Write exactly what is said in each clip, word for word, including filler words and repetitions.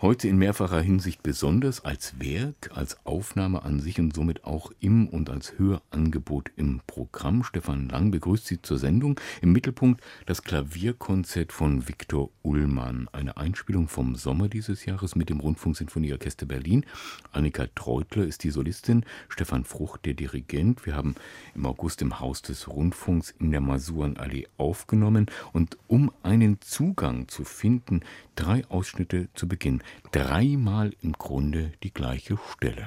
Heute in mehrfacher Hinsicht besonders als Werk, als Aufnahme an sich und somit auch im und als Hörangebot im Programm. Stefan Lang begrüßt Sie zur Sendung. Im Mittelpunkt das Klavierkonzert von Viktor Ullmann. Eine Einspielung vom Sommer dieses Jahres mit dem Rundfunksinfonieorchester Berlin. Annika Treutler ist die Solistin, Stefan Frucht der Dirigent. Wir haben im August im Haus des Rundfunks in der Masurenallee aufgenommen. Und um einen Zugang zu finden, drei Ausschnitte zu Beginn. Dreimal im Grunde die gleiche Stelle.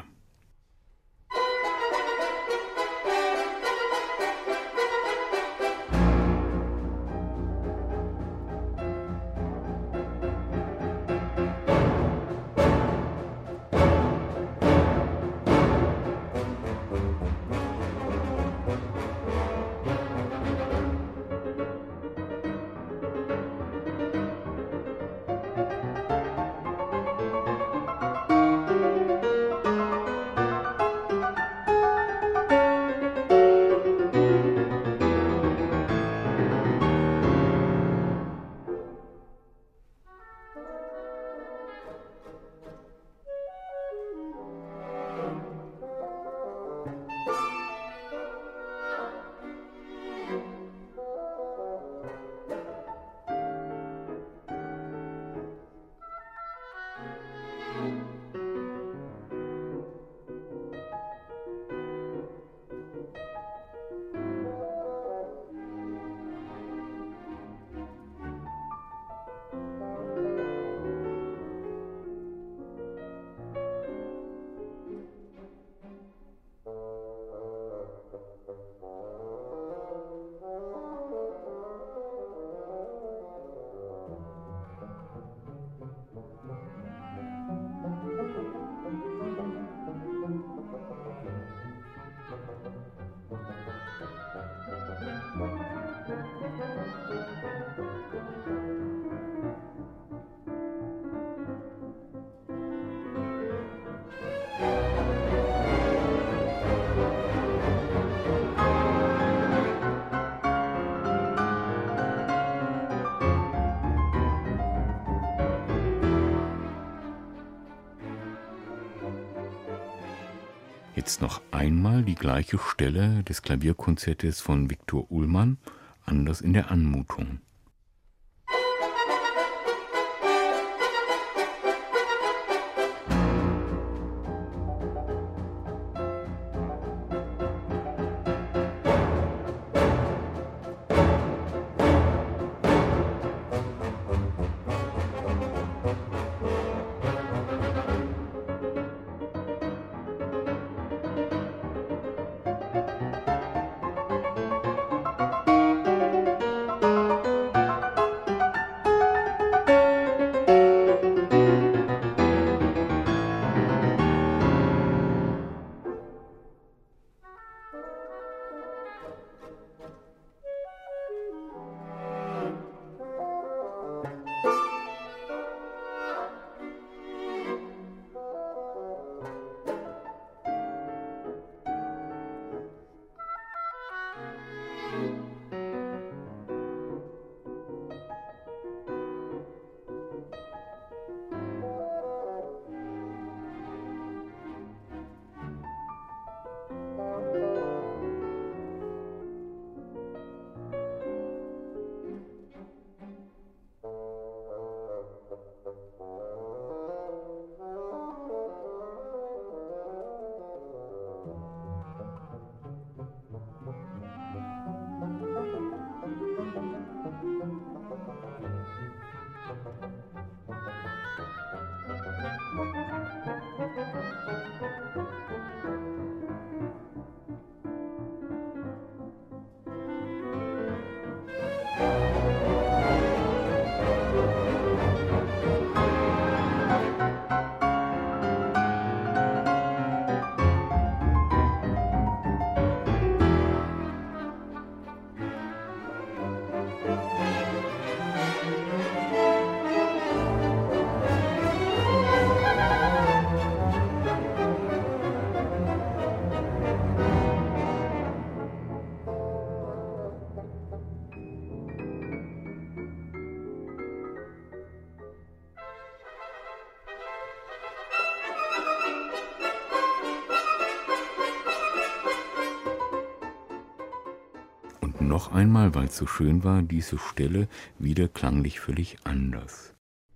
Jetzt noch einmal die gleiche Stelle des Klavierkonzertes von Viktor Ullmann, anders in der Anmutung. noch einmal, weil es so schön war, diese Stelle wieder klanglich völlig anders.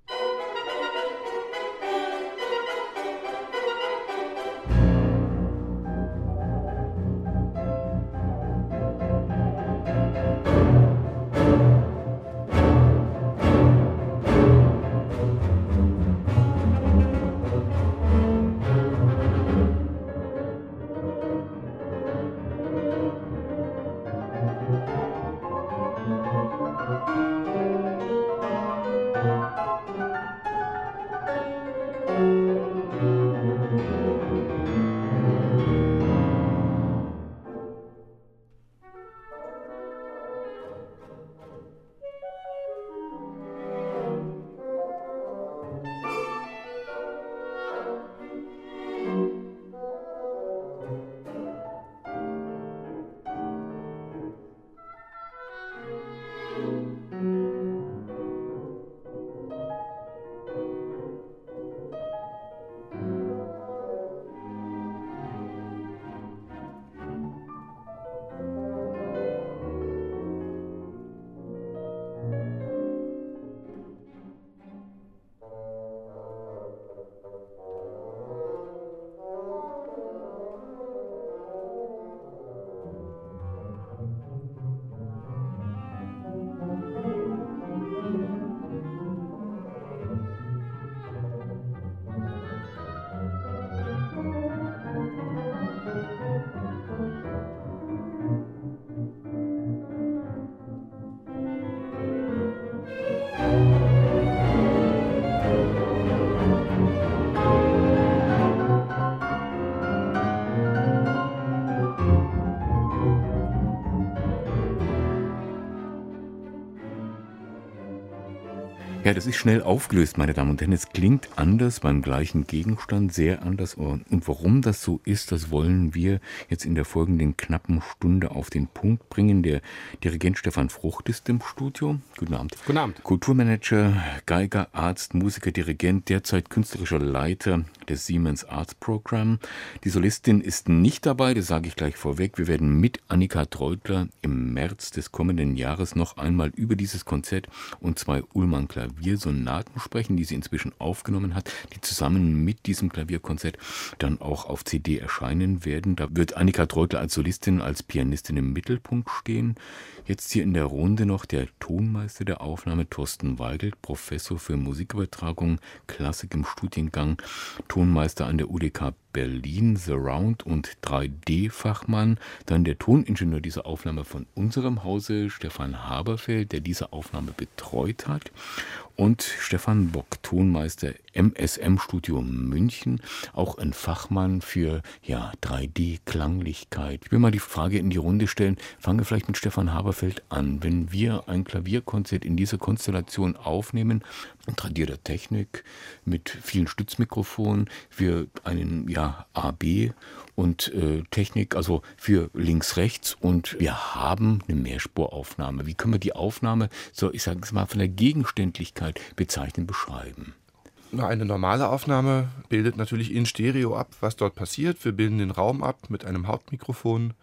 Ja, das ist schnell aufgelöst, meine Damen und Herren. Es klingt anders beim gleichen Gegenstand, sehr anders. Und warum das so ist, das wollen wir jetzt in der folgenden knappen Stunde auf den Punkt bringen. Der Dirigent Stefan Frucht ist im Studio. Guten Abend. Guten Abend. Kulturmanager, Geiger, Arzt, Musiker, Dirigent, derzeit künstlerischer Leiter des Siemens Arts Program. Die Solistin ist nicht dabei, das sage ich gleich vorweg. Wir werden mit Annika Treutler im März des kommenden Jahres noch einmal über dieses Konzert und zwei Ullmann Klaviersonaten sprechen, die sie inzwischen aufgenommen hat, die zusammen mit diesem Klavierkonzert dann auch auf C D erscheinen werden. Da wird Annika Treutler als Solistin, als Pianistin im Mittelpunkt stehen. Jetzt hier in der Runde noch der Tonmeister der Aufnahme, Thorsten Weigelt, Professor für Musikübertragung, Klassik im Studiengang, Tonmeister an der U D K Berlin, Surround- und drei D-Fachmann. Dann der Toningenieur dieser Aufnahme von unserem Hause, Stefan Haberfeld, der diese Aufnahme betreut hat. Und Stefan Bock, Tonmeister M S M-Studio München, auch ein Fachmann für ja, drei D-Klanglichkeit. Ich will mal die Frage in die Runde stellen, fangen wir vielleicht mit Stefan Haberfeld an. Wenn wir ein Klavierkonzert in dieser Konstellation aufnehmen, tradierter Technik, mit vielen Stützmikrofonen, für einen ja, A B und äh, Technik, also für links-rechts, und wir haben eine Mehrspuraufnahme. Wie können wir die Aufnahme, so ich sage es mal, von der Gegenständlichkeit bezeichnen, beschreiben? Eine normale Aufnahme bildet natürlich in Stereo ab, was dort passiert. Wir bilden den Raum ab mit einem Hauptmikrofon.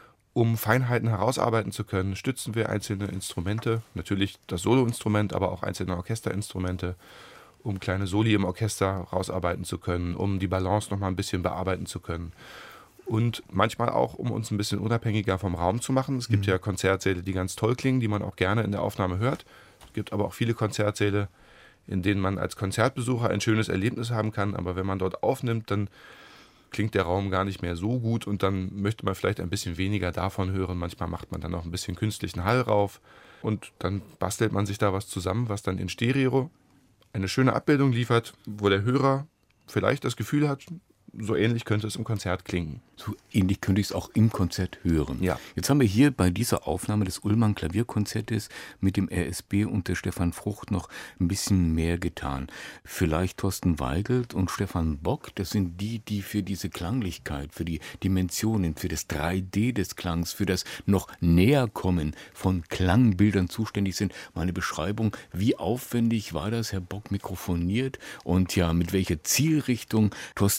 Um Feinheiten herausarbeiten zu können, stützen wir einzelne Instrumente, natürlich das Soloinstrument, aber auch einzelne Orchesterinstrumente, um kleine Soli im Orchester rausarbeiten zu können, um die Balance noch mal ein bisschen bearbeiten zu können. Und manchmal auch, um uns ein bisschen unabhängiger vom Raum zu machen. Es gibt mhm. ja Konzertsäle, die ganz toll klingen, die man auch gerne in der Aufnahme hört. Es gibt aber auch viele Konzertsäle, in denen man als Konzertbesucher ein schönes Erlebnis haben kann, aber wenn man dort aufnimmt, dann klingt der Raum gar nicht mehr so gut und dann möchte man vielleicht ein bisschen weniger davon hören. Manchmal macht man dann noch ein bisschen künstlichen Hall rauf und dann bastelt man sich da was zusammen, was dann in Stereo eine schöne Abbildung liefert, wo der Hörer vielleicht das Gefühl hat, so ähnlich könnte es im Konzert klingen. So ähnlich könnte ich es auch im Konzert hören. Ja. Jetzt haben wir hier bei dieser Aufnahme des Ullmann Klavierkonzertes mit dem R S B und der Stefan Frucht noch ein bisschen mehr getan. Vielleicht Thorsten Weigelt und Stefan Bock, das sind die, die für diese Klanglichkeit, für die Dimensionen, für das drei D des Klangs, für das noch Näherkommen von Klangbildern zuständig sind. Meine Beschreibung, wie aufwendig war das, Herr Bock, mikrofoniert und ja, mit welcher Zielrichtung Thorsten Weigelt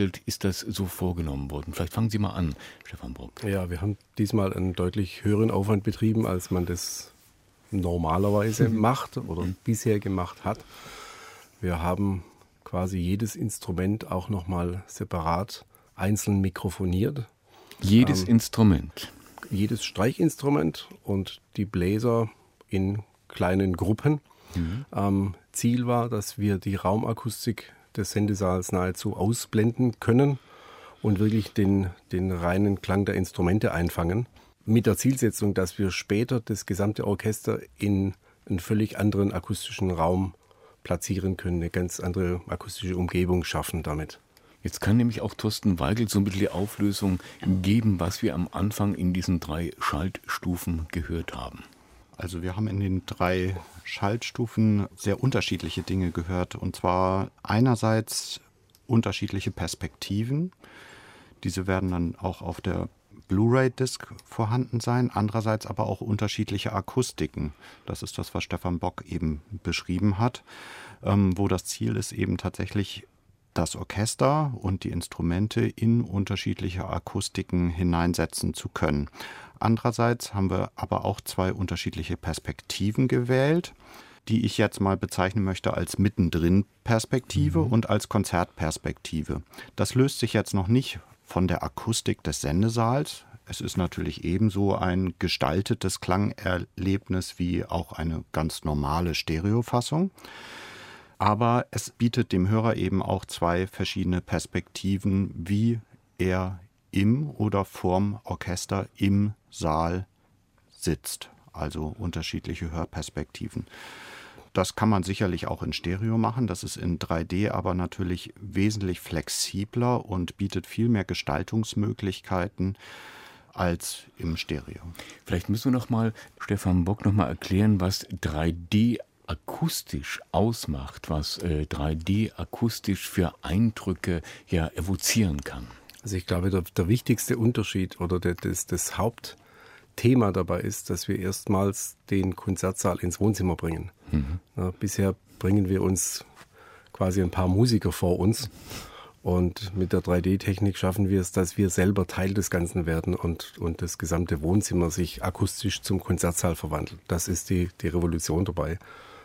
Weigelt ist das so vorgenommen worden? Vielleicht fangen Sie mal an, Stefan Brock. Ja, wir haben diesmal einen deutlich höheren Aufwand betrieben, als man das normalerweise mhm. macht oder mhm. bisher gemacht hat. Wir haben quasi jedes Instrument auch nochmal separat einzeln mikrofoniert. Jedes ähm, Instrument? Jedes Streichinstrument und die Bläser in kleinen Gruppen. Mhm. Ähm, Ziel war, dass wir die Raumakustik des Sendesaals nahezu ausblenden können und wirklich den, den reinen Klang der Instrumente einfangen. Mit der Zielsetzung, dass wir später das gesamte Orchester in einen völlig anderen akustischen Raum platzieren können, eine ganz andere akustische Umgebung schaffen damit. Jetzt kann nämlich auch Thorsten Weigelt so ein bisschen die Auflösung geben, was wir am Anfang in diesen drei Schaltstufen gehört haben. Also wir haben in den drei Schaltstufen sehr unterschiedliche Dinge gehört. Und zwar einerseits unterschiedliche Perspektiven. Diese werden dann auch auf der Blu-ray-Disc vorhanden sein. Andererseits aber auch unterschiedliche Akustiken. Das ist das, was Stefan Bock eben beschrieben hat, ähm, wo das Ziel ist, eben tatsächlich das Orchester und die Instrumente in unterschiedliche Akustiken hineinsetzen zu können. Andererseits haben wir aber auch zwei unterschiedliche Perspektiven gewählt, die ich jetzt mal bezeichnen möchte als Mittendrin-Perspektive mhm. und als Konzertperspektive. Das löst sich jetzt noch nicht von der Akustik des Sendesaals. Es ist natürlich ebenso ein gestaltetes Klangerlebnis wie auch eine ganz normale Stereofassung. Aber es bietet dem Hörer eben auch zwei verschiedene Perspektiven, wie er im oder vorm Orchester im Saal sitzt. Also unterschiedliche Hörperspektiven. Das kann man sicherlich auch in Stereo machen. Das ist in drei D aber natürlich wesentlich flexibler und bietet viel mehr Gestaltungsmöglichkeiten als im Stereo. Vielleicht müssen wir noch mal, Stefan Bock, noch mal erklären, was drei D akustisch ausmacht, was äh, drei D akustisch für Eindrücke ja evozieren kann. Also ich glaube, der, der wichtigste Unterschied oder der, das, das Hauptthema dabei ist, dass wir erstmals den Konzertsaal ins Wohnzimmer bringen. Mhm. Ja, bisher bringen wir uns quasi ein paar Musiker vor uns und mit der drei D-Technik schaffen wir es, dass wir selber Teil des Ganzen werden und, und das gesamte Wohnzimmer sich akustisch zum Konzertsaal verwandelt. Das ist die, die Revolution dabei.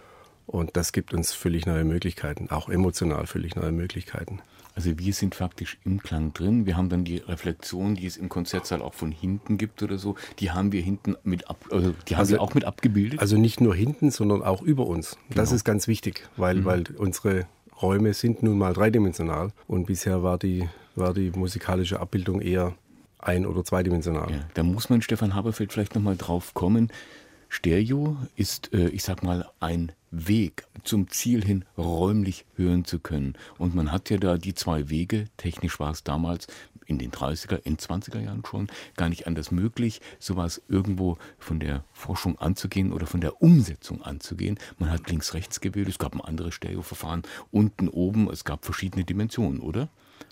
Und das gibt uns völlig neue Möglichkeiten, auch emotional völlig neue Möglichkeiten. Also wir sind faktisch im Klang drin. Wir haben dann die Reflexion, die es im Konzertsaal auch von hinten gibt oder so. Die haben wir hinten mit ab, also die haben also, wir auch mit abgebildet. Also nicht nur hinten, sondern auch über uns. Das genau. ist ganz wichtig, weil, mhm. weil unsere Räume sind nun mal dreidimensional und bisher war die, war die musikalische Abbildung eher ein- oder zweidimensional. Ja, da muss man, Stefan Haberfeld, vielleicht nochmal drauf kommen. Stereo ist, äh, ich sag mal, ein Weg zum Ziel hin, räumlich hören zu können. Und man hat ja da die zwei Wege, technisch war es damals in den dreißiger, in zwanziger Jahren schon, gar nicht anders möglich, sowas irgendwo von der Forschung anzugehen oder von der Umsetzung anzugehen. Man hat links-rechts gewählt, es gab ein anderes Stereoverfahren, unten, oben, es gab verschiedene Dimensionen, oder?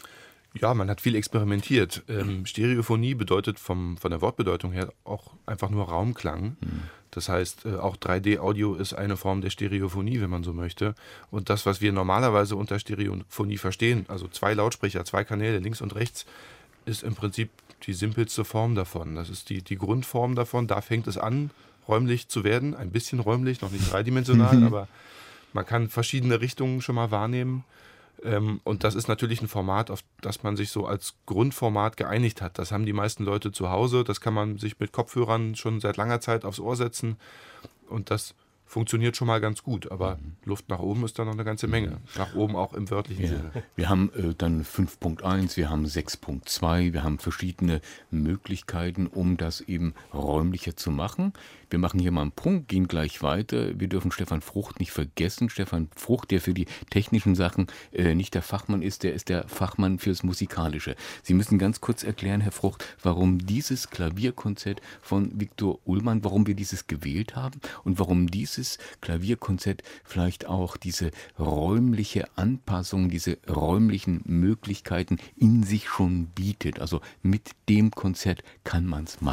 Ja, man hat viel experimentiert. Ähm, Stereophonie bedeutet vom, von der Wortbedeutung her auch einfach nur Raumklang. Mhm. Das heißt, äh, auch drei D-Audio ist eine Form der Stereophonie, wenn man so möchte. Und das, was wir normalerweise unter Stereophonie verstehen, also zwei Lautsprecher, zwei Kanäle links und rechts, ist im Prinzip die simpelste Form davon. Das ist die, die Grundform davon. Da fängt es an, räumlich zu werden. Ein bisschen räumlich, noch nicht dreidimensional, aber man kann verschiedene Richtungen schon mal wahrnehmen. Ähm, und das ist natürlich ein Format, auf das man sich so als Grundformat geeinigt hat. Das haben die meisten Leute zu Hause. Das kann man sich mit Kopfhörern schon seit langer Zeit aufs Ohr setzen. Und das funktioniert schon mal ganz gut. Aber mhm. Luft nach oben ist da noch eine ganze Menge. Nach oben auch im wörtlichen ja. Sinne. Wir haben äh, dann fünf Punkt eins, wir haben sechs Punkt zwei, wir haben verschiedene Möglichkeiten, um das eben räumlicher zu machen. Wir machen hier mal einen Punkt, gehen gleich weiter. Wir dürfen Stefan Frucht nicht vergessen. Stefan Frucht, der für die technischen Sachen äh, nicht der Fachmann ist, der ist der Fachmann fürs Musikalische. Sie müssen ganz kurz erklären, Herr Frucht, warum dieses Klavierkonzert von Viktor Ullmann, warum wir dieses gewählt haben und warum dieses Klavierkonzert vielleicht auch diese räumliche Anpassung, diese räumlichen Möglichkeiten in sich schon bietet. Also mit dem Konzert kann man es machen.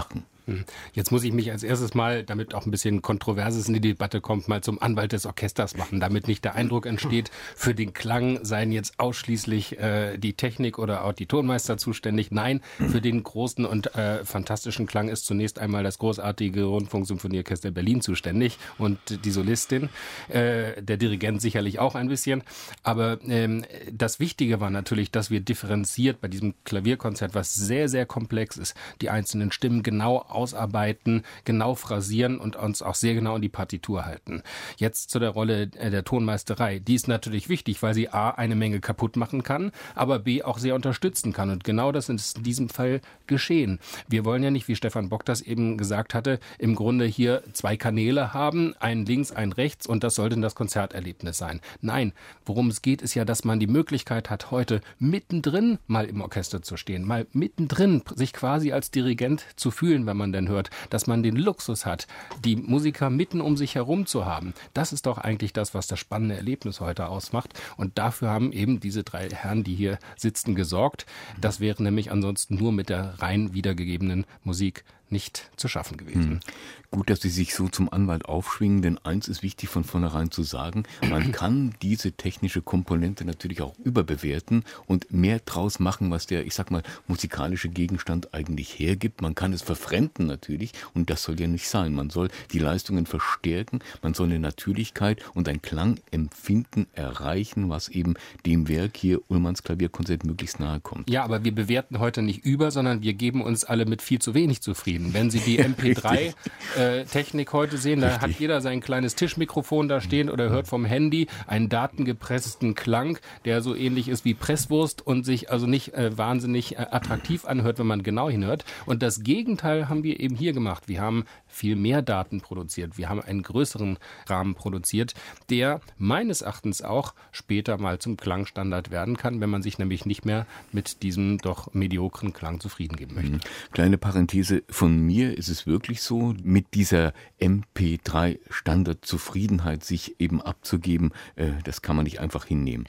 Jetzt muss ich mich als erstes mal, damit auch ein bisschen Kontroverses in die Debatte kommt, mal zum Anwalt des Orchesters machen, damit nicht der Eindruck entsteht, für den Klang seien jetzt ausschließlich äh, die Technik oder auch die Tonmeister zuständig. Nein, für den großen und äh, fantastischen Klang ist zunächst einmal das großartige Rundfunksymphonieorchester Berlin zuständig und die Solistin, äh, der Dirigent sicherlich auch ein bisschen. Aber ähm, das Wichtige war natürlich, dass wir differenziert bei diesem Klavierkonzert, was sehr, sehr komplex ist, die einzelnen Stimmen genau ausarbeiten, genau phrasieren und uns auch sehr genau in die Partitur halten. Jetzt zu der Rolle der Tonmeisterei. Die ist natürlich wichtig, weil sie A, eine Menge kaputt machen kann, aber B, auch sehr unterstützen kann. Und genau das ist in diesem Fall geschehen. Wir wollen ja nicht, wie Stefan Bock das eben gesagt hatte, im Grunde hier zwei Kanäle haben, einen links, einen rechts, und das sollte das Konzerterlebnis sein. Nein, worum es geht, ist ja, dass man die Möglichkeit hat, heute mittendrin mal im Orchester zu stehen, mal mittendrin sich quasi als Dirigent zu fühlen, wenn man denn hört, dass man den Luxus hat, die Musiker mitten um sich herum zu haben. Das ist doch eigentlich das, was das spannende Erlebnis heute ausmacht. Und dafür haben eben diese drei Herren, die hier sitzen, gesorgt. Das wäre nämlich ansonsten nur mit der rein wiedergegebenen Musik nicht zu schaffen gewesen. Hm. Gut, dass Sie sich so zum Anwalt aufschwingen, denn eins ist wichtig von vornherein zu sagen, man kann diese technische Komponente natürlich auch überbewerten und mehr draus machen, was der, ich sag mal, musikalische Gegenstand eigentlich hergibt. Man kann es verfremden natürlich und das soll ja nicht sein. Man soll die Leistungen verstärken, man soll eine Natürlichkeit und ein Klangempfinden erreichen, was eben dem Werk hier Ullmanns Klavierkonzert möglichst nahe kommt. Ja, aber wir bewerten heute nicht über, sondern wir geben uns alle mit viel zu wenig zufrieden. Wenn Sie die M P drei äh, Technik heute sehen, da Richtig. Hat jeder sein kleines Tischmikrofon da stehen oder hört vom Handy einen datengepressten Klang, der so ähnlich ist wie Presswurst und sich also nicht äh, wahnsinnig äh, attraktiv anhört, wenn man genau hinhört. Und das Gegenteil haben wir eben hier gemacht. Wir haben viel mehr Daten produziert. Wir haben einen größeren Rahmen produziert, der meines Erachtens auch später mal zum Klangstandard werden kann, wenn man sich nämlich nicht mehr mit diesem doch mediokren Klang zufrieden geben möchte. Kleine Parenthese, von mir ist es wirklich so, mit dieser M P drei Standardzufriedenheit sich eben abzugeben, äh, das kann man nicht einfach hinnehmen.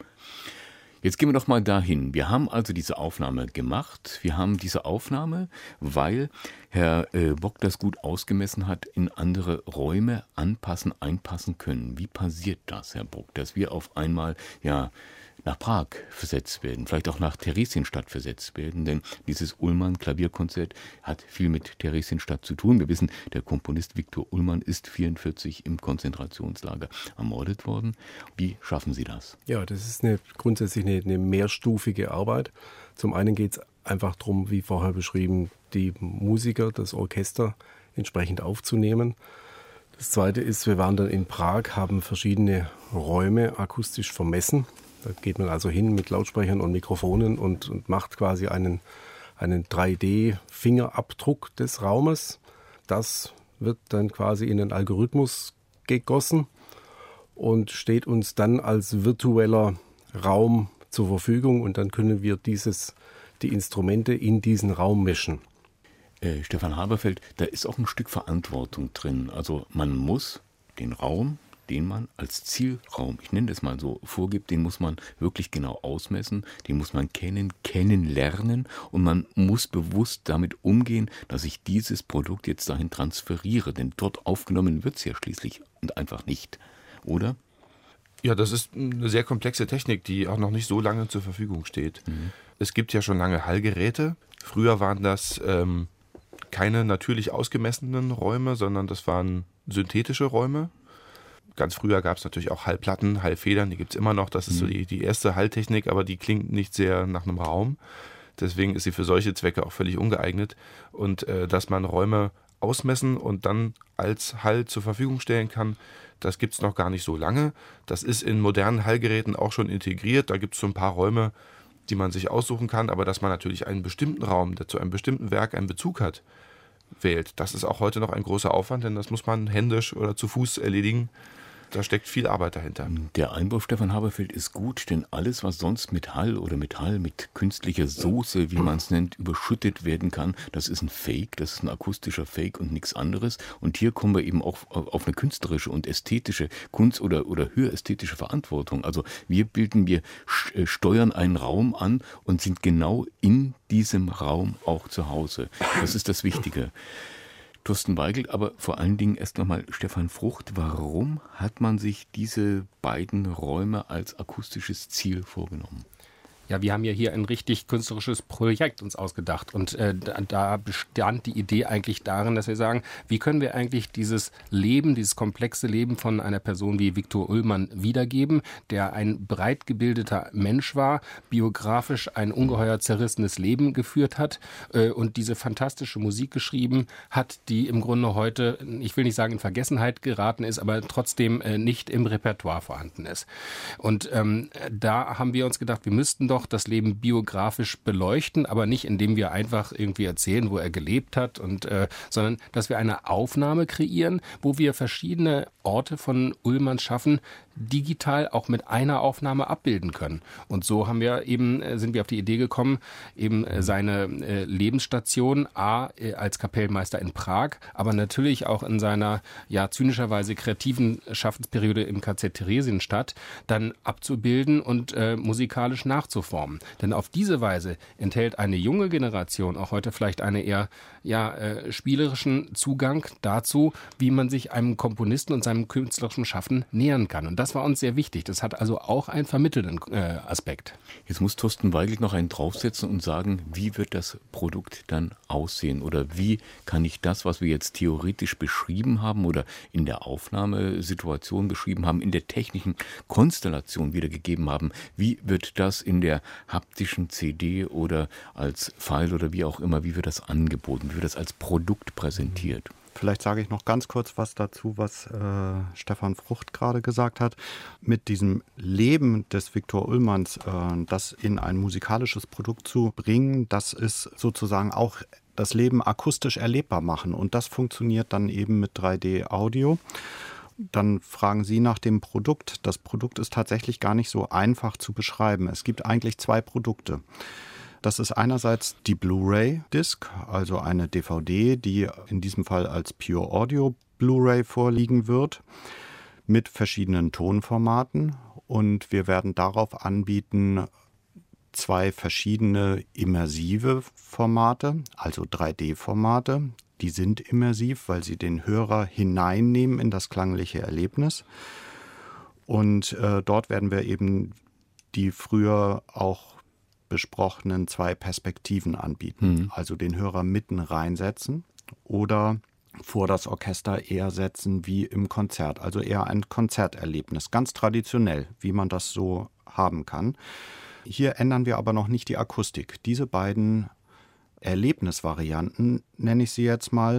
Jetzt gehen wir doch mal dahin. Wir haben also diese Aufnahme gemacht. Wir haben diese Aufnahme, weil Herr äh, Bock das gut ausgemessen hat, in andere Räume anpassen, einpassen können. Wie passiert das, Herr Bock, dass wir auf einmal ja nach Prag versetzt werden, vielleicht auch nach Theresienstadt versetzt werden, denn dieses Ullmann-Klavierkonzert hat viel mit Theresienstadt zu tun. Wir wissen, der Komponist Viktor Ullmann ist vierundvierzig im Konzentrationslager ermordet worden. Wie schaffen Sie das? Ja, das ist eine, grundsätzlich eine, eine mehrstufige Arbeit. Zum einen geht es einfach darum, wie vorher beschrieben, die Musiker, das Orchester entsprechend aufzunehmen. Das Zweite ist, wir waren dann in Prag, haben verschiedene Räume akustisch vermessen. Da geht man also hin mit Lautsprechern und Mikrofonen und, und macht quasi einen, einen drei D-Fingerabdruck des Raumes. Das wird dann quasi in den Algorithmus gegossen und steht uns dann als virtueller Raum zur Verfügung. Und dann können wir dieses, die Instrumente in diesen Raum mischen. Äh, Stefan Haberfeld, da ist auch ein Stück Verantwortung drin. Also man muss den Raum, den man als Zielraum, ich nenne das mal so, vorgibt, den muss man wirklich genau ausmessen, den muss man kennen, kennenlernen und man muss bewusst damit umgehen, dass ich dieses Produkt jetzt dahin transferiere, denn dort aufgenommen wird es ja schließlich und einfach nicht, oder? Ja, das ist eine sehr komplexe Technik, die auch noch nicht so lange zur Verfügung steht. Mhm. Es gibt ja schon lange Hallgeräte. Früher waren das ähm, keine natürlich ausgemessenen Räume, sondern das waren synthetische Räume. Ganz früher gab es natürlich auch Hallplatten, Hallfedern, die gibt es immer noch. Das ist so die, die erste Halltechnik, aber die klingt nicht sehr nach einem Raum. Deswegen ist sie für solche Zwecke auch völlig ungeeignet. Und äh, dass man Räume ausmessen und dann als Hall zur Verfügung stellen kann, das gibt es noch gar nicht so lange. Das ist in modernen Hallgeräten auch schon integriert. Da gibt es so ein paar Räume, die man sich aussuchen kann. Aber dass man natürlich einen bestimmten Raum, der zu einem bestimmten Werk einen Bezug hat, wählt, das ist auch heute noch ein großer Aufwand, denn das muss man händisch oder zu Fuß erledigen. Da steckt viel Arbeit dahinter. Der Einwurf, Stefan Haberfeld, ist gut, denn alles, was sonst mit Hall oder Metall, mit künstlicher Soße, wie man es nennt, überschüttet werden kann, das ist ein Fake, das ist ein akustischer Fake und nichts anderes. Und hier kommen wir eben auch auf eine künstlerische und ästhetische Kunst- oder, oder höherästhetische Verantwortung. Also wir bilden, wir steuern einen Raum an und sind genau in diesem Raum auch zu Hause. Das ist das Wichtige. Thorsten Weigelt, aber vor allen Dingen erst nochmal Stefan Frucht. Warum hat man sich diese beiden Räume als akustisches Ziel vorgenommen? Ja, wir haben ja hier ein richtig künstlerisches Projekt uns ausgedacht und äh, da, da bestand die Idee eigentlich darin, dass wir sagen, wie können wir eigentlich dieses Leben, dieses komplexe Leben von einer Person wie Viktor Ullmann wiedergeben, der ein breit gebildeter Mensch war, biografisch ein ungeheuer zerrissenes Leben geführt hat äh, und diese fantastische Musik geschrieben hat, die im Grunde heute, ich will nicht sagen in Vergessenheit geraten ist, aber trotzdem äh, nicht im Repertoire vorhanden ist. Und ähm, da haben wir uns gedacht, wir müssten doch das Leben biografisch beleuchten, aber nicht, indem wir einfach irgendwie erzählen, wo er gelebt hat, und, äh, sondern dass wir eine Aufnahme kreieren, wo wir verschiedene Orte von Ullmann schaffen, digital auch mit einer Aufnahme abbilden können. Und so haben wir eben, sind wir auf die Idee gekommen, eben seine äh, Lebensstation A äh, als Kapellmeister in Prag, aber natürlich auch in seiner ja zynischerweise kreativen Schaffensperiode im K Z Theresienstadt dann abzubilden und äh, musikalisch nachzuformen. Denn auf diese Weise enthält eine junge Generation auch heute vielleicht einen eher ja, äh, spielerischen Zugang dazu, wie man sich einem Komponisten und seinem künstlerischen Schaffen nähern kann. Und das war uns sehr wichtig. Das hat also auch einen vermittelnden äh, Aspekt. Jetzt muss Thorsten Weigelt noch einen draufsetzen und sagen, wie wird das Produkt dann aussehen? Oder wie kann ich das, was wir jetzt theoretisch beschrieben haben oder in der Aufnahmesituation beschrieben haben, in der technischen Konstellation wiedergegeben haben, wie wird das in der haptischen C D oder als File oder wie auch immer, wie wird das angeboten, wie wird das als Produkt präsentiert? Vielleicht sage ich noch ganz kurz was dazu, was äh, Stefan Frucht gerade gesagt hat. Mit diesem Leben des Viktor Ullmanns, äh, das in ein musikalisches Produkt zu bringen, das ist sozusagen auch das Leben akustisch erlebbar machen. Und das funktioniert dann eben mit drei D-Audio. Dann fragen Sie nach dem Produkt. Das Produkt ist tatsächlich gar nicht so einfach zu beschreiben. Es gibt eigentlich zwei Produkte. Das ist einerseits die Blu-ray-Disc, also eine D V D, die in diesem Fall als Pure Audio Blu-ray vorliegen wird, mit verschiedenen Tonformaten. Und wir werden darauf anbieten zwei verschiedene immersive Formate, also drei D-Formate. Die sind immersiv, weil sie den Hörer hineinnehmen in das klangliche Erlebnis. Und äh, dort werden wir eben die früher auch besprochenen zwei Perspektiven anbieten. Mhm. Also den Hörer mitten reinsetzen oder vor das Orchester eher setzen wie im Konzert. Also eher ein Konzerterlebnis, ganz traditionell, wie man das so haben kann. Hier ändern wir aber noch nicht die Akustik. Diese beiden Erlebnisvarianten, nenne ich sie jetzt mal,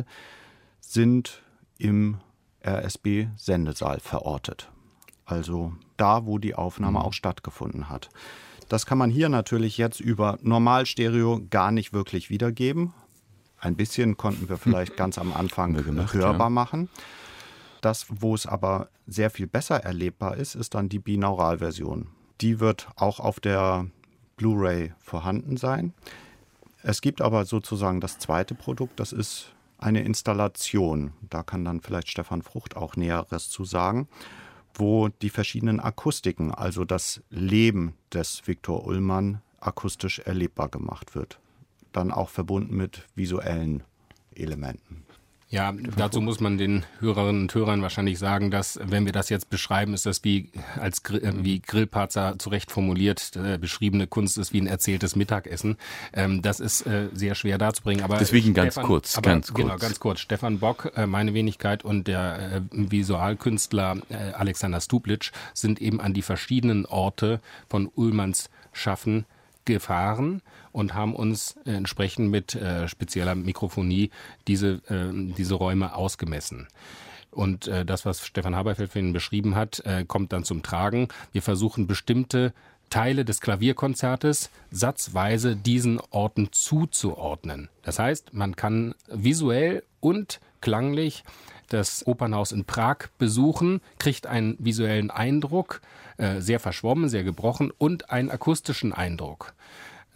sind im R S B-Sendesaal verortet. Also da, wo die Aufnahme mhm. auch stattgefunden hat. Das kann man hier natürlich jetzt über Normalstereo gar nicht wirklich wiedergeben. Ein bisschen konnten wir vielleicht ganz am Anfang gemacht, hörbar ja. machen. Das, wo es aber sehr viel besser erlebbar ist, ist dann die Binaural-Version. Die wird auch auf der Blu-ray vorhanden sein. Es gibt aber sozusagen das zweite Produkt, das ist eine Installation. Da kann dann vielleicht Stefan Frucht auch Näheres zu sagen, wo die verschiedenen Akustiken, also das Leben des Viktor Ullmann, akustisch erlebbar gemacht wird. Dann auch verbunden mit visuellen Elementen. Ja, dazu muss man den Hörerinnen und Hörern wahrscheinlich sagen, dass, wenn wir das jetzt beschreiben, ist das wie als wie Grillparzer zurecht formuliert, äh, beschriebene Kunst ist wie ein erzähltes Mittagessen. Ähm, das ist äh, sehr schwer darzubringen. Aber deswegen ganz Stefan, kurz, aber, ganz kurz. Genau, ganz kurz. Stefan Bock, äh, meine Wenigkeit und der äh, Visualkünstler äh, Alexander Stublitsch sind eben an die verschiedenen Orte von Ullmanns Schaffen gefahren und haben uns äh, entsprechend mit äh, spezieller Mikrofonie diese, äh, diese Räume ausgemessen. Und äh, das, was Stefan Haberfeld für ihn beschrieben hat, äh, kommt dann zum Tragen. Wir versuchen bestimmte Teile des Klavierkonzertes satzweise diesen Orten zuzuordnen. Das heißt, man kann visuell und klanglich das Opernhaus in Prag besuchen, kriegt einen visuellen Eindruck, äh, sehr verschwommen, sehr gebrochen und einen akustischen Eindruck.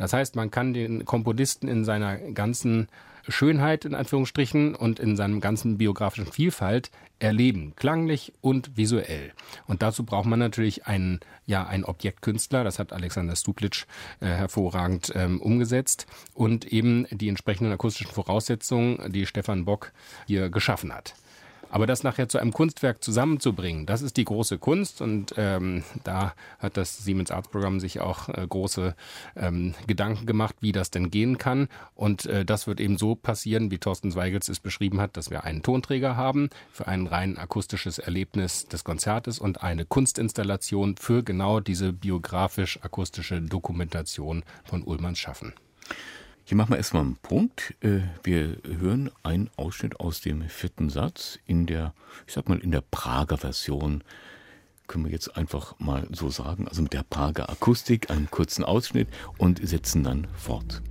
Das heißt, man kann den Komponisten in seiner ganzen Schönheit, in Anführungsstrichen, und in seinem ganzen biografischen Vielfalt erleben, klanglich und visuell. Und dazu braucht man natürlich einen, ja, einen Objektkünstler, das hat Alexander Stuklitsch äh, hervorragend ähm, umgesetzt, und eben die entsprechenden akustischen Voraussetzungen, die Stefan Bock hier geschaffen hat. Aber das nachher zu einem Kunstwerk zusammenzubringen, das ist die große Kunst, und ähm, da hat das Siemens Arts Programm sich auch äh, große ähm, Gedanken gemacht, wie das denn gehen kann. Und äh, das wird eben so passieren, wie Thorsten Zweigels es beschrieben hat, dass wir einen Tonträger haben für ein rein akustisches Erlebnis des Konzertes und eine Kunstinstallation für genau diese biografisch-akustische Dokumentation von Ullmanns Schaffen. Hier machen wir erstmal einen Punkt. Wir hören einen Ausschnitt aus dem vierten Satz in der, ich sag mal, in der Prager Version. Können wir jetzt einfach mal so sagen, also mit der Prager Akustik, einen kurzen Ausschnitt, und setzen dann fort.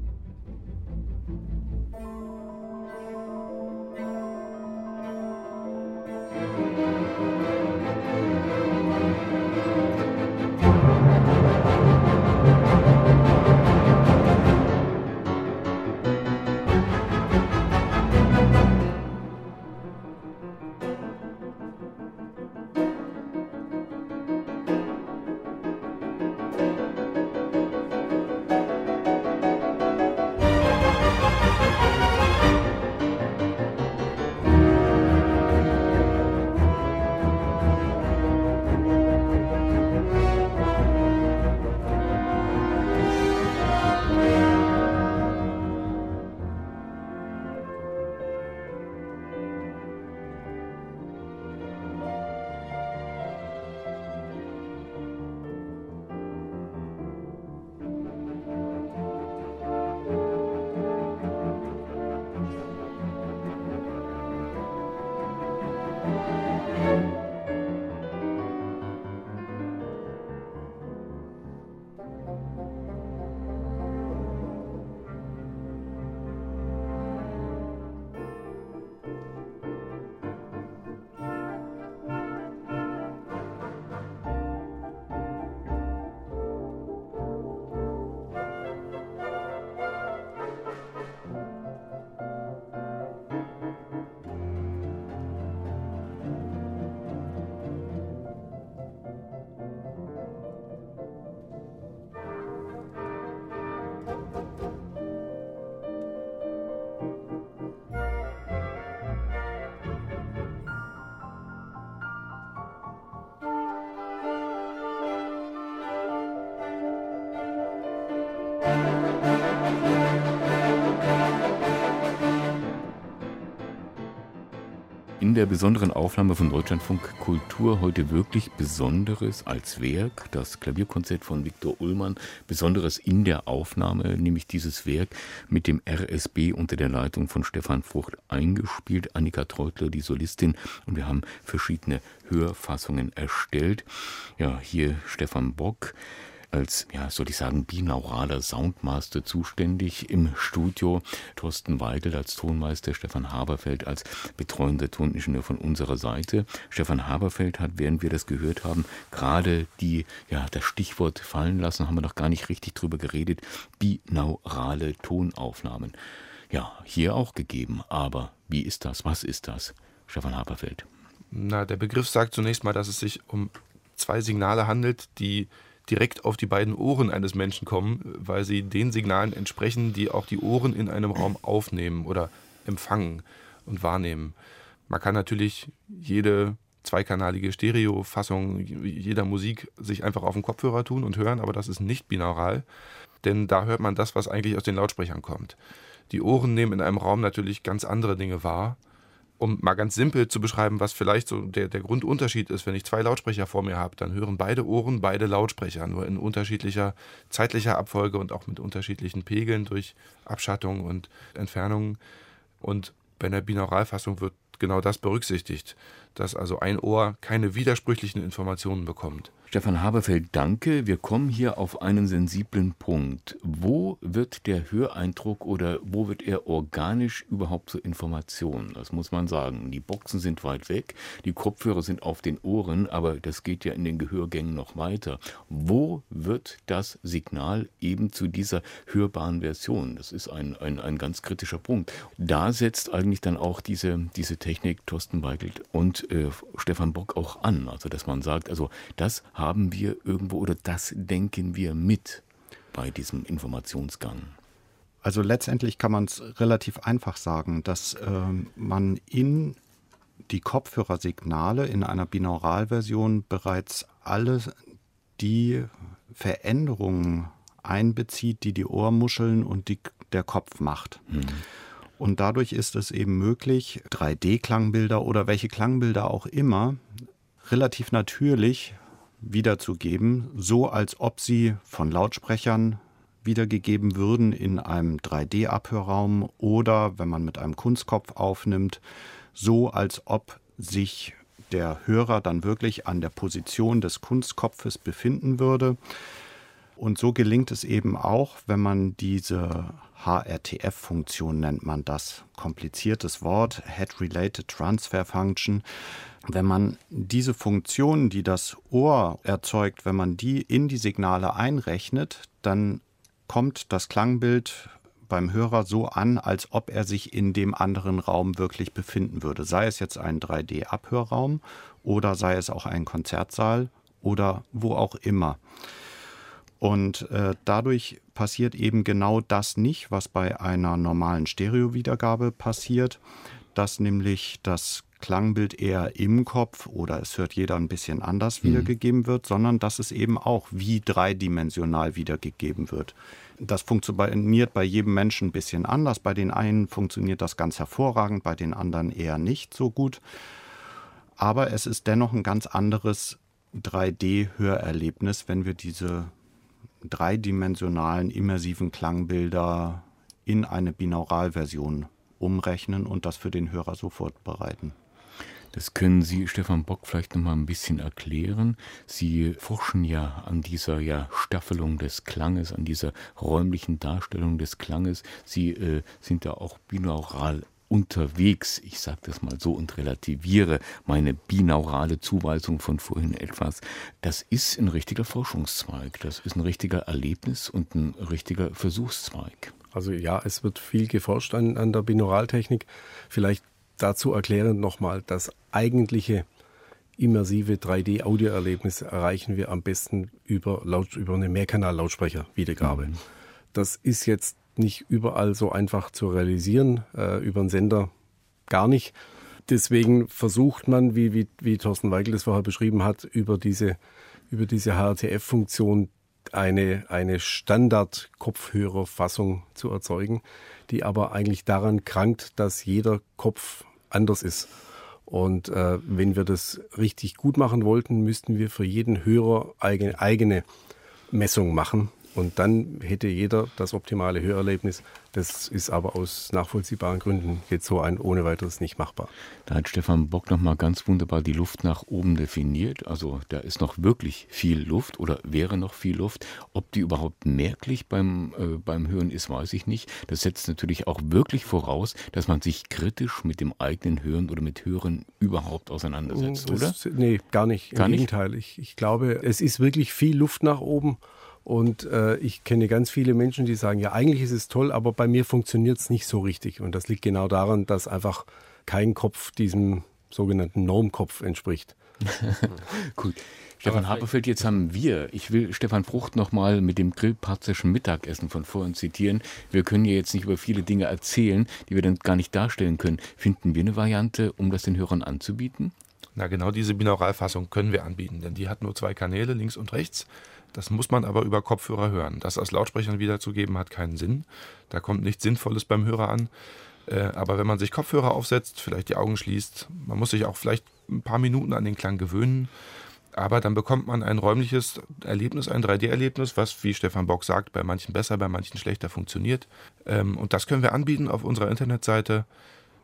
In der besonderen Aufnahme von Deutschlandfunk Kultur heute wirklich Besonderes als Werk, das Klavierkonzert von Viktor Ullmann, Besonderes in der Aufnahme, nämlich dieses Werk mit dem R S B unter der Leitung von Stefan Frucht eingespielt, Annika Treutler, die Solistin, und wir haben verschiedene Hörfassungen erstellt. Ja, hier Stefan Bock als, ja, soll ich sagen, binauraler Soundmaster zuständig im Studio, Thorsten Weigel als Tonmeister, Stefan Haberfeld als betreuender Toningenieur von unserer Seite. Stefan Haberfeld hat, während wir das gehört haben, gerade die, ja, das Stichwort fallen lassen, haben wir noch gar nicht richtig drüber geredet, binaurale Tonaufnahmen. Ja, hier auch gegeben, aber wie ist das, was ist das, Stefan Haberfeld? Na, der Begriff sagt zunächst mal, dass es sich um zwei Signale handelt, die direkt auf die beiden Ohren eines Menschen kommen, weil sie den Signalen entsprechen, die auch die Ohren in einem Raum aufnehmen oder empfangen und wahrnehmen. Man kann natürlich jede zweikanalige Stereofassung jeder Musik sich einfach auf den Kopfhörer tun und hören, aber das ist nicht binaural, denn da hört man das, was eigentlich aus den Lautsprechern kommt. Die Ohren nehmen in einem Raum natürlich ganz andere Dinge wahr. Um mal ganz simpel zu beschreiben, was vielleicht so der, der Grundunterschied ist, wenn ich zwei Lautsprecher vor mir habe, dann hören beide Ohren beide Lautsprecher, nur in unterschiedlicher zeitlicher Abfolge und auch mit unterschiedlichen Pegeln durch Abschattung und Entfernungen. Und bei einer Binauralfassung wird genau das berücksichtigt, dass also ein Ohr keine widersprüchlichen Informationen bekommt. Stefan Haberfeld, danke. Wir kommen hier auf einen sensiblen Punkt. Wo wird der Höreindruck oder wo wird er organisch überhaupt zur Information? Das muss man sagen. Die Boxen sind weit weg, die Kopfhörer sind auf den Ohren, aber das geht ja in den Gehörgängen noch weiter. Wo wird das Signal eben zu dieser hörbaren Version? Das ist ein, ein, ein ganz kritischer Punkt. Da setzt eigentlich dann auch diese, diese Technik Thorsten Weigelt und äh, Stefan Bock auch an. Also dass man sagt, also das haben wir irgendwo oder das denken wir mit bei diesem Informationsgang? Also letztendlich kann man es relativ einfach sagen, dass äh, man in die Kopfhörersignale in einer Binauralversion bereits alle die Veränderungen einbezieht, die die Ohrmuscheln und die, der Kopf macht. Hm. Und dadurch ist es eben möglich, drei D-Klangbilder oder welche Klangbilder auch immer relativ natürlich wiederzugeben, so als ob sie von Lautsprechern wiedergegeben würden in einem drei D-Abhörraum oder, wenn man mit einem Kunstkopf aufnimmt, so als ob sich der Hörer dann wirklich an der Position des Kunstkopfes befinden würde. Und so gelingt es eben auch, wenn man diese H R T F-Funktion nennt man das, kompliziertes Wort, Head Related Transfer Function. Wenn man diese Funktion, die das Ohr erzeugt, wenn man die in die Signale einrechnet, dann kommt das Klangbild beim Hörer so an, als ob er sich in dem anderen Raum wirklich befinden würde. Sei es jetzt ein drei D-Abhörraum oder sei es auch ein Konzertsaal oder wo auch immer. Und äh, dadurch passiert eben genau das nicht, was bei einer normalen Stereowiedergabe passiert, dass nämlich das Klangbild eher im Kopf oder es hört jeder ein bisschen anders mhm. wiedergegeben wird, sondern dass es eben auch wie dreidimensional wiedergegeben wird. Das funktioniert bei jedem Menschen ein bisschen anders. Bei den einen funktioniert das ganz hervorragend, bei den anderen eher nicht so gut. Aber es ist dennoch ein ganz anderes drei D-Hörerlebnis, wenn wir diese dreidimensionalen, immersiven Klangbilder in eine Binauralversion umrechnen und das für den Hörer sofort bereiten. Das können Sie, Stefan Bock, vielleicht noch mal ein bisschen erklären. Sie forschen ja an dieser ja, Staffelung des Klanges, an dieser räumlichen Darstellung des Klanges. Sie äh, sind da auch binaural unterwegs, ich sage das mal so und relativiere meine binaurale Zuweisung von vorhin etwas. Das ist ein richtiger Forschungszweig, das ist ein richtiger Erlebnis- und ein richtiger Versuchszweig. Also ja, es wird viel geforscht an, an der Binauraltechnik. Vielleicht dazu erklärend nochmal, das eigentliche immersive drei D-Audioerlebnis erreichen wir am besten über, Laut, über eine Mehrkanal-Lautsprecherwiedergabe. Mhm. Das ist jetzt nicht überall so einfach zu realisieren, äh, über einen Sender gar nicht. Deswegen versucht man, wie, wie, wie Thorsten Weigelt es vorher beschrieben hat, über diese, über diese H R T F-Funktion eine, eine Standard-Kopfhörerfassung zu erzeugen, die aber eigentlich daran krankt, dass jeder Kopf anders ist. Und äh, wenn wir das richtig gut machen wollten, müssten wir für jeden Hörer eigene, eigene Messung machen. Und dann hätte jeder das optimale Hörerlebnis. Das ist aber aus nachvollziehbaren Gründen jetzt so ein ohne weiteres nicht machbar. Da hat Stefan Bock nochmal ganz wunderbar die Luft nach oben definiert. Also da ist noch wirklich viel Luft oder wäre noch viel Luft. Ob die überhaupt merklich beim, äh, beim Hören ist, weiß ich nicht. Das setzt natürlich auch wirklich voraus, dass man sich kritisch mit dem eigenen Hören oder mit Hören überhaupt auseinandersetzt, das, oder? Nee, gar nicht. Im gar Gegenteil. Nicht? Ich, ich glaube, es ist wirklich viel Luft nach oben. Und äh, ich kenne ganz viele Menschen, die sagen, ja, eigentlich ist es toll, aber bei mir funktioniert es nicht so richtig. Und das liegt genau daran, dass einfach kein Kopf diesem sogenannten Normkopf entspricht. Gut. Stefan Haberfeld, jetzt haben wir, ich will Stefan Frucht nochmal mit dem grillparzischen Mittagessen von vorhin zitieren. Wir können ja jetzt nicht über viele Dinge erzählen, die wir dann gar nicht darstellen können. Finden wir eine Variante, um das den Hörern anzubieten? Na, genau diese Binauralfassung können wir anbieten, denn die hat nur zwei Kanäle, links und rechts. Das muss man aber über Kopfhörer hören. Das aus Lautsprechern wiederzugeben, hat keinen Sinn. Da kommt nichts Sinnvolles beim Hörer an. Äh, aber wenn man sich Kopfhörer aufsetzt, vielleicht die Augen schließt, man muss sich auch vielleicht ein paar Minuten an den Klang gewöhnen, aber dann bekommt man ein räumliches Erlebnis, ein drei D-Erlebnis, was, wie Stefan Bock sagt, bei manchen besser, bei manchen schlechter funktioniert. Ähm, und das können wir anbieten auf unserer Internetseite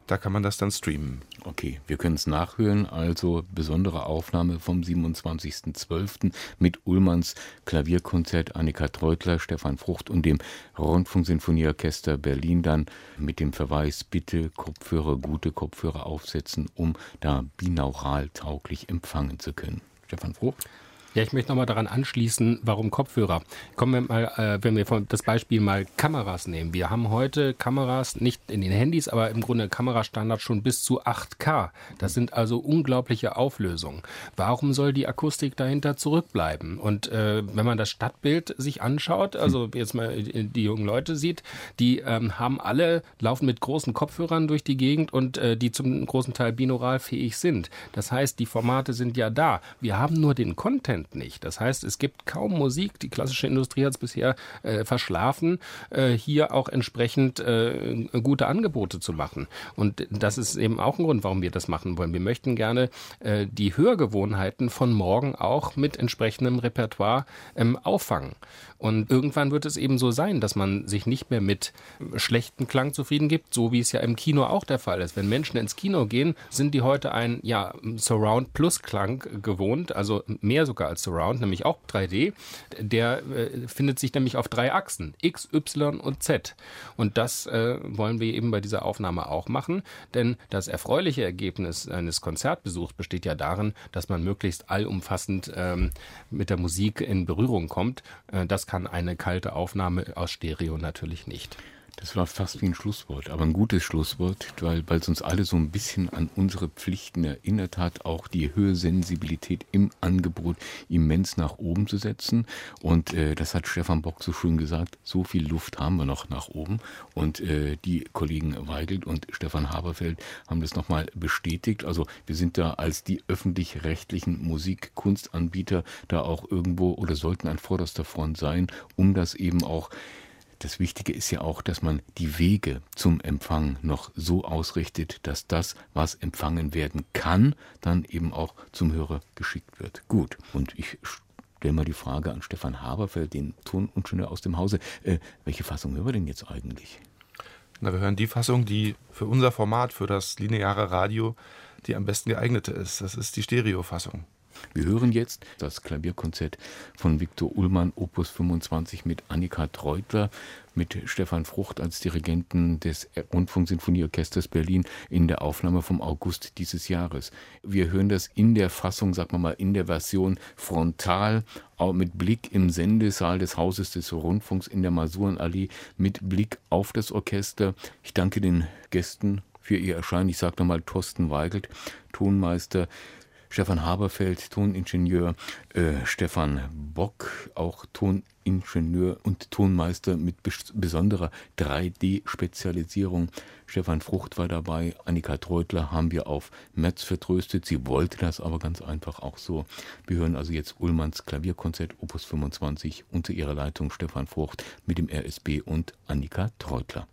Da kann man das dann streamen. Okay, wir können es nachhören. Also besondere Aufnahme vom siebenundzwanzigsten zwölften mit Ullmanns Klavierkonzert, Annika Treutler, Stefan Frucht und dem Rundfunksinfonieorchester Berlin dann mit dem Verweis, bitte Kopfhörer, gute Kopfhörer aufsetzen, um da binaural tauglich empfangen zu können. Stefan Frucht? Ja, ich möchte nochmal daran anschließen, warum Kopfhörer. Kommen wir mal, äh, wenn wir von das Beispiel mal Kameras nehmen. Wir haben heute Kameras, nicht in den Handys, aber im Grunde Kamerastandard schon bis zu acht K. Das sind also unglaubliche Auflösungen. Warum soll die Akustik dahinter zurückbleiben? Und äh, wenn man das Stadtbild sich anschaut, also jetzt mal die jungen Leute sieht, die ähm, haben alle, laufen mit großen Kopfhörern durch die Gegend und äh, die zum großen Teil binaural fähig sind. Das heißt, die Formate sind ja da. Wir haben nur den Content nicht. Das heißt, es gibt kaum Musik. Die klassische Industrie hat es bisher äh, verschlafen, äh, hier auch entsprechend äh, gute Angebote zu machen. Und das ist eben auch ein Grund, warum wir das machen wollen. Wir möchten gerne äh, die Hörgewohnheiten von morgen auch mit entsprechendem Repertoire ähm, auffangen. Und irgendwann wird es eben so sein, dass man sich nicht mehr mit schlechtem Klang zufrieden gibt, so wie es ja im Kino auch der Fall ist. Wenn Menschen ins Kino gehen, sind die heute ein ja, Surround-Plus-Klang gewohnt, also mehr sogar als Surround, nämlich auch drei D. Der äh, findet sich nämlich auf drei Achsen, X, Y und Z. Und das äh, wollen wir eben bei dieser Aufnahme auch machen, denn das erfreuliche Ergebnis eines Konzertbesuchs besteht ja darin, dass man möglichst allumfassend ähm, mit der Musik in Berührung kommt. Äh, das kann eine kalte Aufnahme aus Stereo natürlich nicht. Das war fast wie ein Schlusswort, aber ein gutes Schlusswort, weil es uns alle so ein bisschen an unsere Pflichten erinnert hat, auch die Hörsensibilität im Angebot immens nach oben zu setzen. Und äh, das hat Stefan Bock so schön gesagt, so viel Luft haben wir noch nach oben. Und äh, die Kollegen Weigelt und Stefan Haberfeld haben das nochmal bestätigt. Also wir sind da als die öffentlich-rechtlichen Musik-Kunstanbieter da auch irgendwo oder sollten an vorderster Front sein, um das eben auch. Das Wichtige ist ja auch, dass man die Wege zum Empfang noch so ausrichtet, dass das, was empfangen werden kann, dann eben auch zum Hörer geschickt wird. Gut, und ich stelle mal die Frage an Stefan Haberfeld, den Toningenieur aus dem Hause. Äh, welche Fassung hören wir denn jetzt eigentlich? Na, wir hören die Fassung, die für unser Format, für das lineare Radio, die am besten geeignete ist. Das ist die Stereofassung. Wir hören jetzt das Klavierkonzert von Viktor Ullmann, Opus fünfundzwanzig mit Annika Treutler, mit Stefan Frucht als Dirigenten des Rundfunksinfonieorchesters Berlin in der Aufnahme vom August dieses Jahres. Wir hören das in der Fassung, sagen wir mal, in der Version frontal, auch mit Blick im Sendesaal des Hauses des Rundfunks in der Masurenallee, mit Blick auf das Orchester. Ich danke den Gästen für ihr Erscheinen. Ich sage nochmal Thorsten Weigelt, Tonmeister, Stefan Haberfeld, Toningenieur, äh, Stefan Bock, auch Toningenieur und Tonmeister mit bes- besonderer drei D-Spezialisierung. Stefan Frucht war dabei, Annika Treutler haben wir auf März vertröstet. Sie wollte das aber ganz einfach auch so. Wir hören also jetzt Ullmanns Klavierkonzert Opus fünfundzwanzig unter ihrer Leitung Stefan Frucht mit dem R S B und Annika Treutler.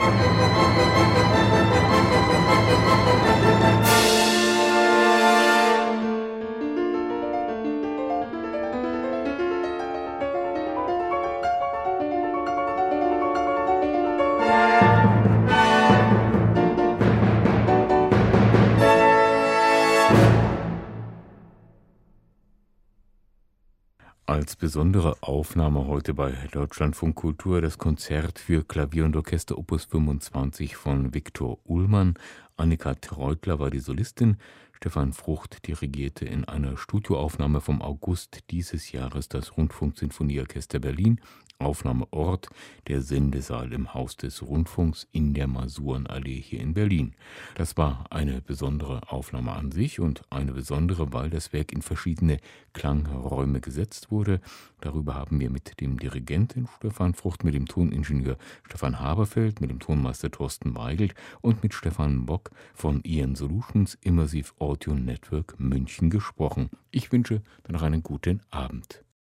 Als besondere Aufnahme heute bei Deutschlandfunk Kultur das Konzert für Klavier und Orchester Opus fünfundzwanzig von Viktor Ullmann. Annika Treutler war die Solistin. Stefan Frucht dirigierte in einer Studioaufnahme vom August dieses Jahres das Rundfunksinfonieorchester Berlin. Aufnahmeort der Sendesaal im Haus des Rundfunks in der Masurenallee hier in Berlin. Das war eine besondere Aufnahme an sich und eine besondere, weil das Werk in verschiedene Klangräume gesetzt wurde. Darüber haben wir mit dem Dirigenten Stefan Frucht, mit dem Toningenieur Stefan Haberfeld, mit dem Tonmeister Thorsten Weigelt und mit Stefan Bock von Ian Solutions Immersive Audio Network München gesprochen. Ich wünsche dann noch einen guten Abend.